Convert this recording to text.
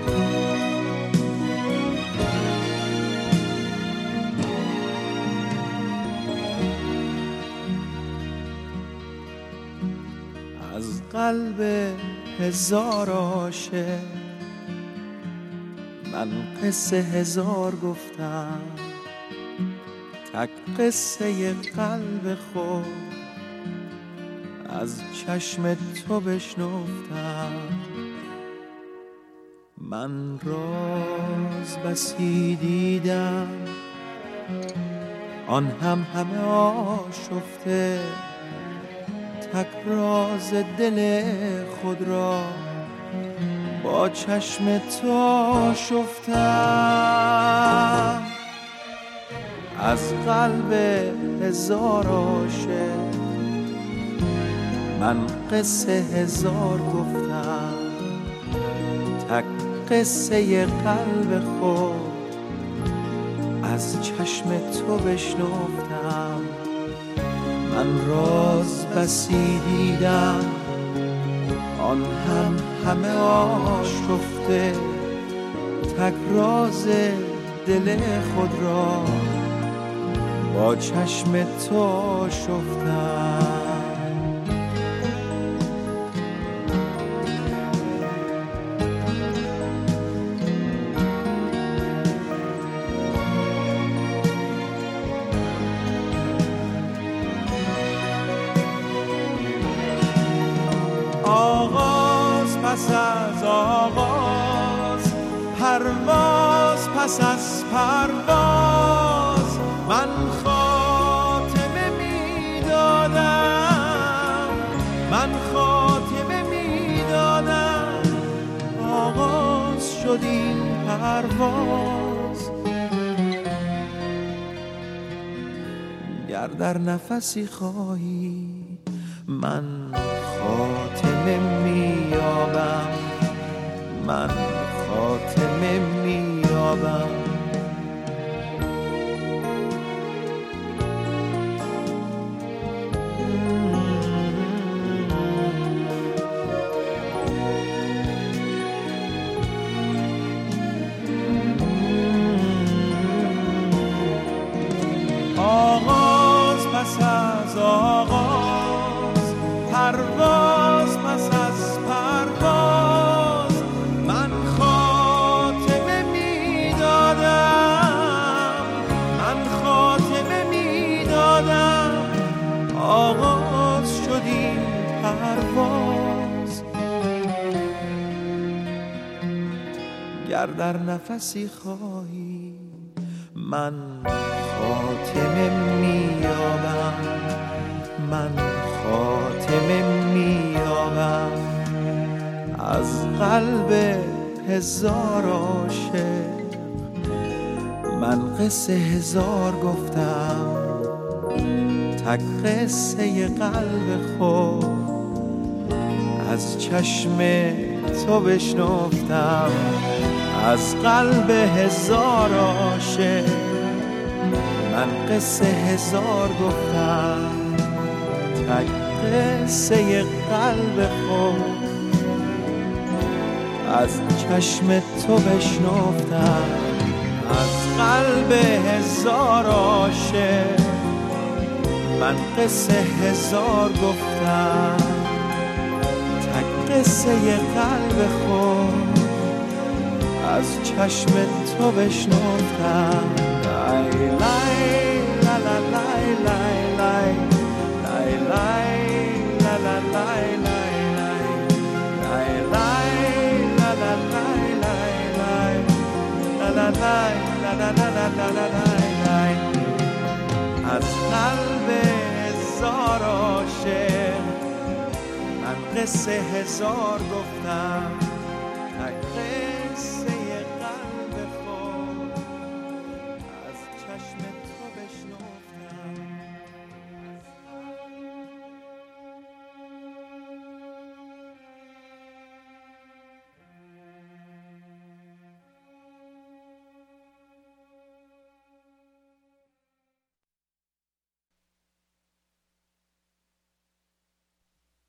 از قلب هزار عاشق من قصه هزار گفتم، تک قصه قلب خود از چشم تو بشنفتم. من راز بسی دیدم، آن هم همه آشفته، تک راز دل خود را با چشم تو شفتم. از قلب هزار عاشق من قصه هزار گفتم، تک قصه قلب خود از چشم تو بشنفتم. من راز بسی دیدم، آن هم همه آشفته، تک راز دل خود را با چشم تو شفتم. آغاز پس از آغاز، پرواز پس از پرواز، من خاتمه میدادم، من خاتمه میدادم. آغاز شد این پرواز، گر در نفسی خواهی من خاتمه میابم، من خاتمه میابم. آغاز پس از آغاز، پرواز پس از پرواز، من خاتمه میدادم، من خاتمه میدادم. آغاز شد این پرواز، گر در نفسی خواهی من خاتمه میابم، من خاتمه میابم. از قلب هزار عاشق من قصه هزار گفتم، تک قصه قلب خود از چشم تو بشنفتم. از قلب هزار عاشق من قصه هزار گفتم، تک قصه قلب خود از چشم تو بشنفتم. از قلب هزار عاشق من قصه هزار گفتم، تک قصه قلب خود از چشم تو بشنفتم. لای لای لا لا لای لای لای لای لای لا لا لای لای لای لای لا لا لای لای لای لا لا لای لا لا لا لا لای. از قلب هزار عاشق من قصه هزار گفتم،